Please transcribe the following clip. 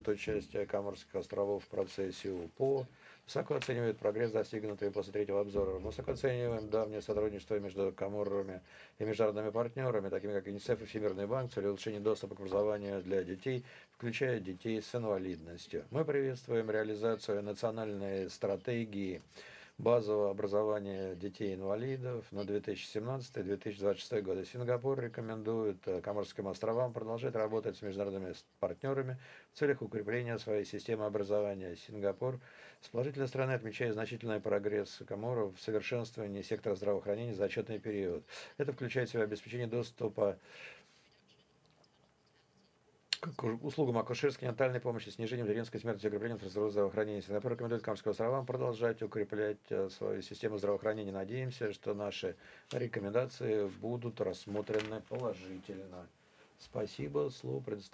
участие Коморских островов в процессе УПО, высоко оценивает прогресс, достигнутый после третьего обзора. Мы высоко оцениваем давнее сотрудничество между Коморами и международными партнерами, такими как ЮНИСЕФ и Всемирный банк, в целью улучшения доступа к образованию для детей, включая детей с инвалидностью. Мы приветствуем реализацию национальной стратегии базового образования детей-инвалидов на 2017-2026 годы. Сингапур рекомендует Коморским островам продолжать работать с международными партнерами в целях укрепления своей системы образования. Сингапур с положительной стороны отмечает значительный прогресс Коморов в совершенствовании сектора здравоохранения за отчетный период. Это включает в себя обеспечение доступа к услугам акушерской и генитальной помощи, снижение материнской смерти, укрепление инфраструктуры здравоохранения. Сингапур рекомендует Камским островам продолжать укреплять свою систему здравоохранения. Надеемся, что наши рекомендации будут рассмотрены положительно. Спасибо. Слово предоставляю